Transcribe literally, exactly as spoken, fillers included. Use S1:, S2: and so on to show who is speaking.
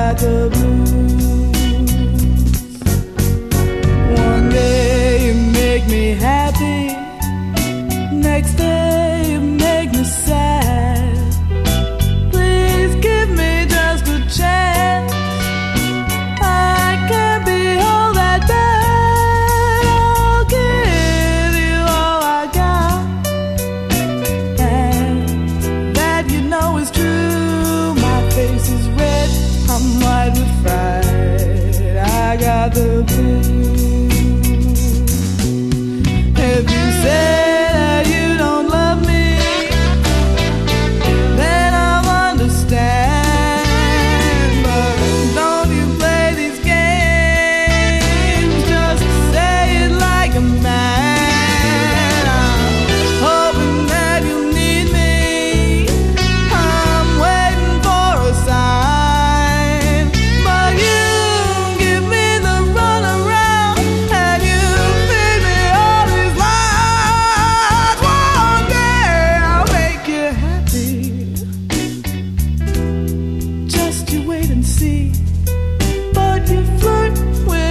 S1: got the blues. One day you make me happy, next day you make me sad. Please give me just a chance. I can't be all that bad. I'll give you all I got, and that you know is true. My face is red, I'm white with fright. I got the blues. If you say that you don't love me, then I'll understand. But don't you play these games, just say it like a man. I'm hoping that you need me, I'm waiting for a sign. But you give me the runaround, and you feed me all these lies. One day I'll make you happy, just you wait and see. But you flirt with